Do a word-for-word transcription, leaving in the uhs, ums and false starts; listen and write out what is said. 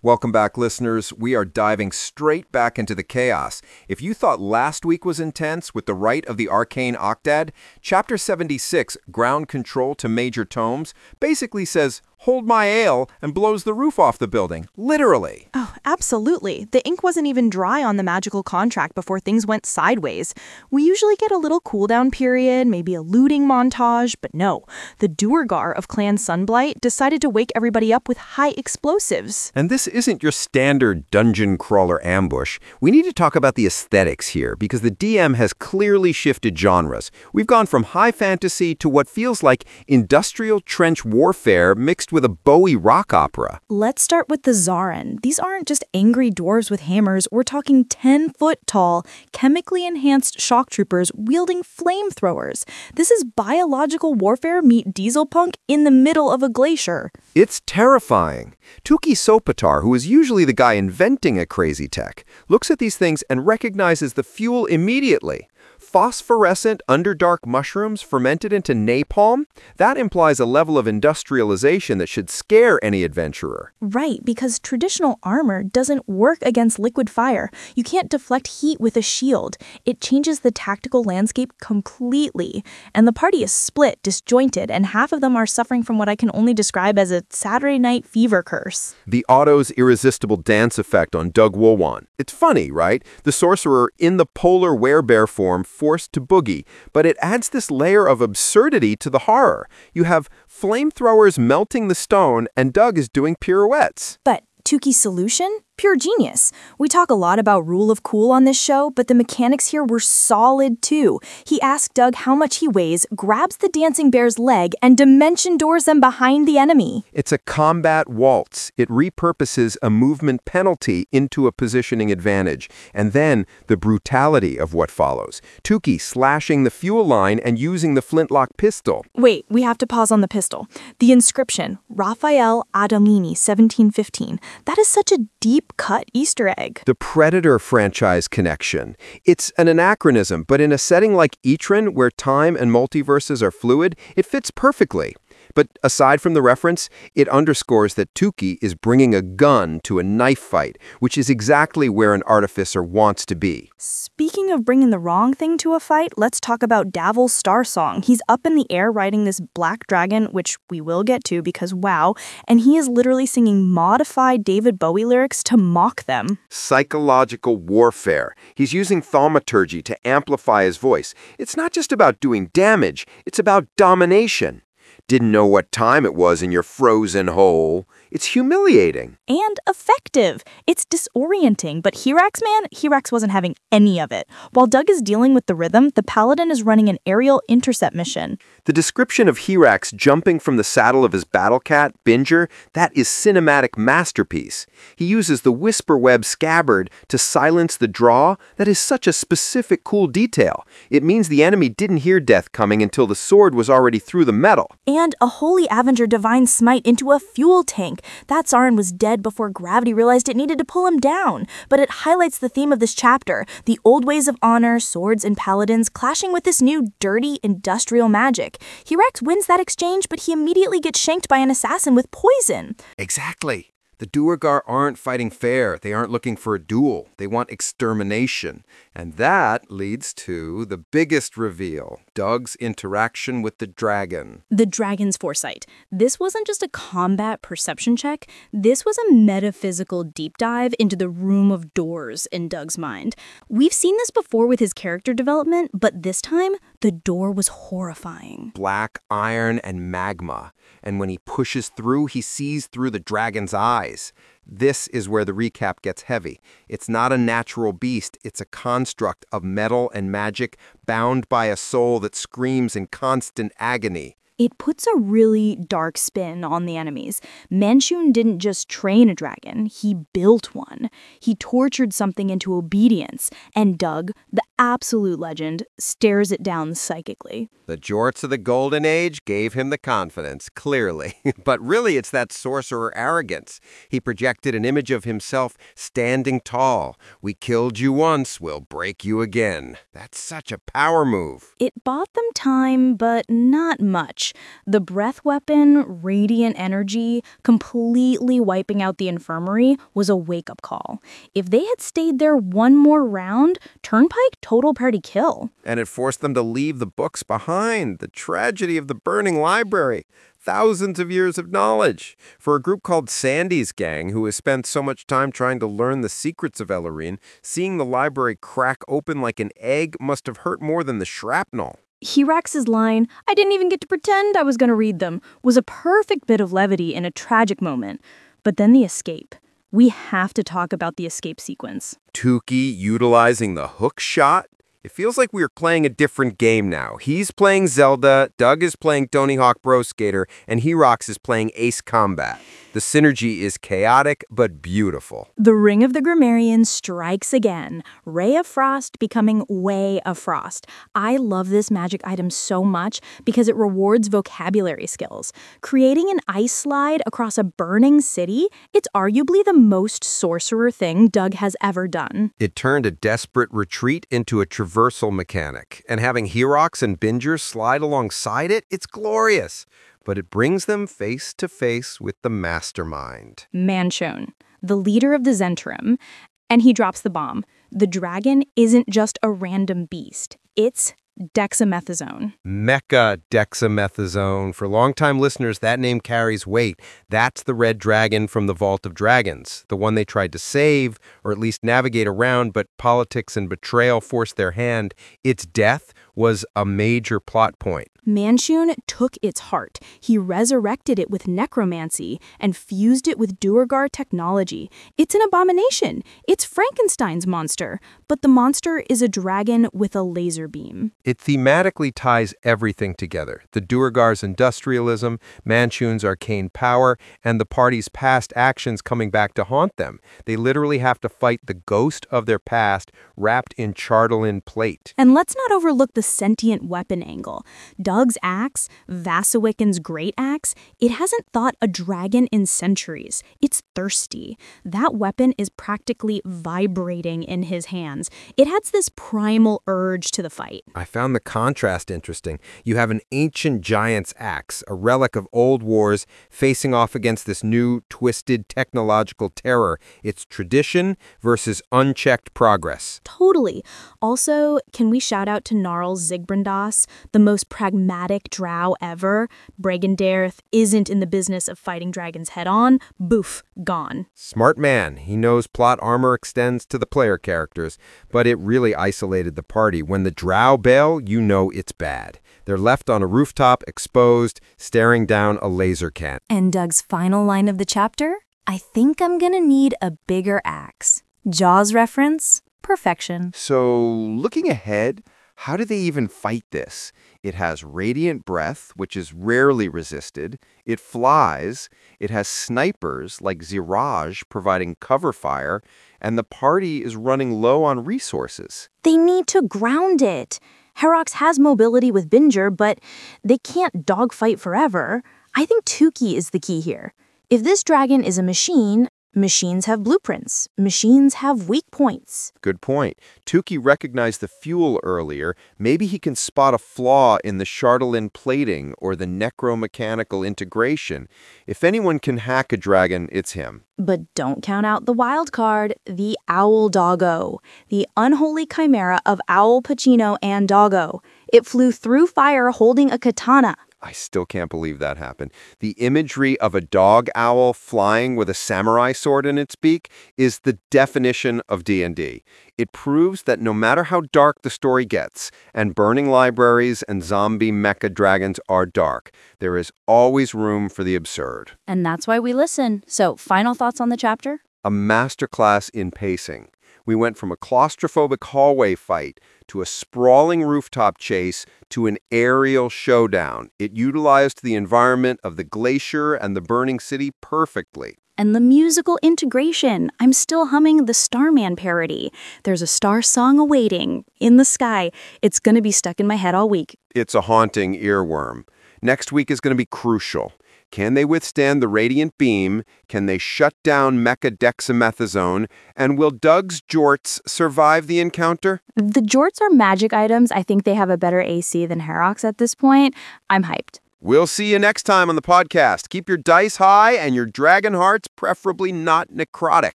Welcome back, listeners. We are diving straight back into the chaos. If you thought last week was intense with the Rite of the Arcane Octad, Chapter seventy-six, Ground Control to Major Tomes, basically says, hold my ale, and blows the roof off the building. Literally. Oh, absolutely. The ink wasn't even dry on the magical contract before things went sideways. We usually get a little cooldown period, maybe a looting montage, but no. The Duergar of Clan Sunblight decided to wake everybody up with high explosives. And this isn't your standard dungeon crawler ambush. We need to talk about the aesthetics here, because the D M has clearly shifted genres. We've gone from high fantasy to what feels like industrial trench warfare mixed with a Bowie rock opera. Let's start with the Zarin. These aren't just angry dwarves with hammers. We're talking ten-foot tall, chemically enhanced shock troopers wielding flamethrowers. This is biological warfare meet diesel punk in the middle of a glacier. It's terrifying. Tuki Sopatar, who is usually the guy inventing a crazy tech, looks at these things and recognizes the fuel immediately. Phosphorescent underdark mushrooms fermented into napalm? That implies a level of industrialization that should scare any adventurer. Right, because traditional armor doesn't work against liquid fire. You can't deflect heat with a shield. It changes the tactical landscape completely. And the party is split, disjointed, and half of them are suffering from what I can only describe as a Saturday night fever curse. The Otto's irresistible dance effect on Doug Wowan. It's funny, right? The sorcerer in the polar werebear form forced to boogie, but it adds this layer of absurdity to the horror. You have flamethrowers melting the stone, and Doug is doing pirouettes. But Tuki's solution? Pure genius. We talk a lot about rule of cool on this show, but the mechanics here were solid too. He asked Doug how much he weighs, grabs the dancing bear's leg, and dimension doors them behind the enemy. It's a combat waltz. It repurposes a movement penalty into a positioning advantage. And then the brutality of what follows. Tuki slashing the fuel line and using the flintlock pistol. Wait, we have to pause on the pistol. The inscription, Raphael Adamini, seventeen fifteen. That is such a deep cut Easter egg. The Predator franchise connection. It's an anachronism, but in a setting like Etran, where time and multiverses are fluid, it fits perfectly. But aside from the reference, it underscores that Tuki is bringing a gun to a knife fight, which is exactly where an artificer wants to be. Speaking of bringing the wrong thing to a fight, let's talk about Davil's Star Song. He's up in the air riding this black dragon, which we will get to because wow, and he is literally singing modified David Bowie lyrics to mock them. Psychological warfare. He's using thaumaturgy to amplify his voice. It's not just about doing damage, it's about domination. Didn't know what time it was in your frozen hole. It's humiliating. And effective. It's disorienting, but Hirax, man, Hirax wasn't having any of it. While Doug is dealing with the rhythm, the Paladin is running an aerial intercept mission. The description of Hirax jumping from the saddle of his battle cat, Binger, that is cinematic masterpiece. He uses the Whisperweb scabbard to silence the draw. That is such a specific, cool detail. It means the enemy didn't hear death coming until the sword was already through the metal. And a Holy Avenger Divine Smite into a fuel tank. That Zarin was dead before gravity realized it needed to pull him down. But it highlights the theme of this chapter, the old ways of honor, swords, and paladins clashing with this new, dirty, industrial magic. Hirax wins that exchange, but he immediately gets shanked by an assassin with poison. Exactly. The Duergar aren't fighting fair. They aren't looking for a duel. They want extermination. And that leads to the biggest reveal, Doug's interaction with the dragon. The dragon's foresight. This wasn't just a combat perception check. This was a metaphysical deep dive into the room of doors in Doug's mind. We've seen this before with his character development, but this time, the door was horrifying. Black iron and magma. And when he pushes through, he sees through the dragon's eyes. This is where the recap gets heavy. It's not a natural beast, it's a construct of metal and magic bound by a soul that screams in constant agony. It puts a really dark spin on the enemies. Manchun didn't just train a dragon, he built one. He tortured something into obedience, and Doug, the absolute legend, stares it down psychically. The Jorts of the Golden Age gave him the confidence, clearly. But really, it's that sorcerer arrogance. He projected an image of himself standing tall. We killed you once, we'll break you again. That's such a power move. It bought them time, but not much. much. The breath weapon, radiant energy, completely wiping out the infirmary was a wake-up call. If they had stayed there one more round, Turnpike total party kill. And it forced them to leave the books behind. The tragedy of the burning library. Thousands of years of knowledge. For a group called Sandy's Gang, who has spent so much time trying to learn the secrets of Ellerine, seeing the library crack open like an egg must have hurt more than the shrapnel. Hirax's line, "I didn't even get to pretend I was going to read them," was a perfect bit of levity in a tragic moment. But then the escape. We have to talk about the escape sequence. Tukey utilizing the hook shot. It feels like we are playing a different game now. He's playing Zelda, Doug is playing Tony Hawk Pro Skater, and Hirax is playing Ace Combat. The synergy is chaotic but beautiful. The Ring of the Grammarian strikes again. Ray of Frost becoming Way of Frost. I love this magic item so much because it rewards vocabulary skills. Creating an ice slide across a burning city, it's arguably the most sorcerer thing Doug has ever done. It turned a desperate retreat into a traversal mechanic, and having Hirax and Binger slide alongside it, it's glorious. But it brings them face to face with the mastermind. Manchone, the leader of the Zentrum, and he drops the bomb. The dragon isn't just a random beast. It's dexamethasone. Mecha dexamethasone. For longtime listeners, that name carries weight. That's the red dragon from the Vault of Dragons, the one they tried to save, or at least navigate around, but politics and betrayal forced their hand. Its death was a major plot point. Manchone took its heart. He resurrected it with necromancy and fused it with Duergar technology. It's an abomination. It's Frankenstein's monster. But the monster is a dragon with a laser beam. It thematically ties everything together. The Duergar's industrialism, Manchone's arcane power, and the party's past actions coming back to haunt them. They literally have to fight the ghost of their past wrapped in Chardalyn plate. And let's not overlook the sentient weapon angle. Doug's axe, Vasawicken's great axe, it hasn't thought a dragon in centuries. It's thirsty. That weapon is practically vibrating in his hands. It adds this primal urge to the fight. I found the contrast interesting. You have an ancient giant's axe, a relic of old wars, facing off against this new, twisted technological terror. It's tradition versus unchecked progress. Totally. Also, can we shout out to Gnarl Zigbrandas, the most pragmatic drow ever? Bragendarth isn't in the business of fighting dragons head-on. Boof, gone. Smart man. He knows plot armor extends to the player characters, but it really isolated the party. When the drow bail, you know it's bad. They're left on a rooftop, exposed, staring down a laser can. And Doug's final line of the chapter? I think I'm gonna need a bigger axe. Jaws reference? Perfection. So, looking ahead, how do they even fight this? It has radiant breath, which is rarely resisted. It flies. It has snipers like Ziraj providing cover fire. And the party is running low on resources. They need to ground it. Hirax has mobility with Binger, but they can't dogfight forever. I think Tukey is the key here. If this dragon is a machine, machines have blueprints. Machines have weak points. Good point. Tukey recognized the fuel earlier. Maybe he can spot a flaw in the Chardalyn plating or the necromechanical integration. If anyone can hack a dragon, it's him. But don't count out the wild card, the Owl Doggo, the unholy chimera of Owl Pacino and Doggo. It flew through fire holding a katana. I still can't believe that happened. The imagery of a dog owl flying with a samurai sword in its beak is the definition of D and D. It proves that no matter how dark the story gets, and burning libraries and zombie mecha dragons are dark, there is always room for the absurd. And that's why we listen. So, final thoughts on the chapter? A masterclass in pacing. We went from a claustrophobic hallway fight to a sprawling rooftop chase to an aerial showdown. It utilized the environment of the glacier and the burning city perfectly. And the musical integration. I'm still humming the Starman parody. There's a star song awaiting in the sky. It's going to be stuck in my head all week. It's a haunting earworm. Next week is going to be crucial. Can they withstand the radiant beam? Can they shut down mecha dexamethasone? And will Doug's jorts survive the encounter? The jorts are magic items. I think they have a better A C than Hirax at this point. I'm hyped. We'll see you next time on the podcast. Keep your dice high and your dragon hearts preferably not necrotic.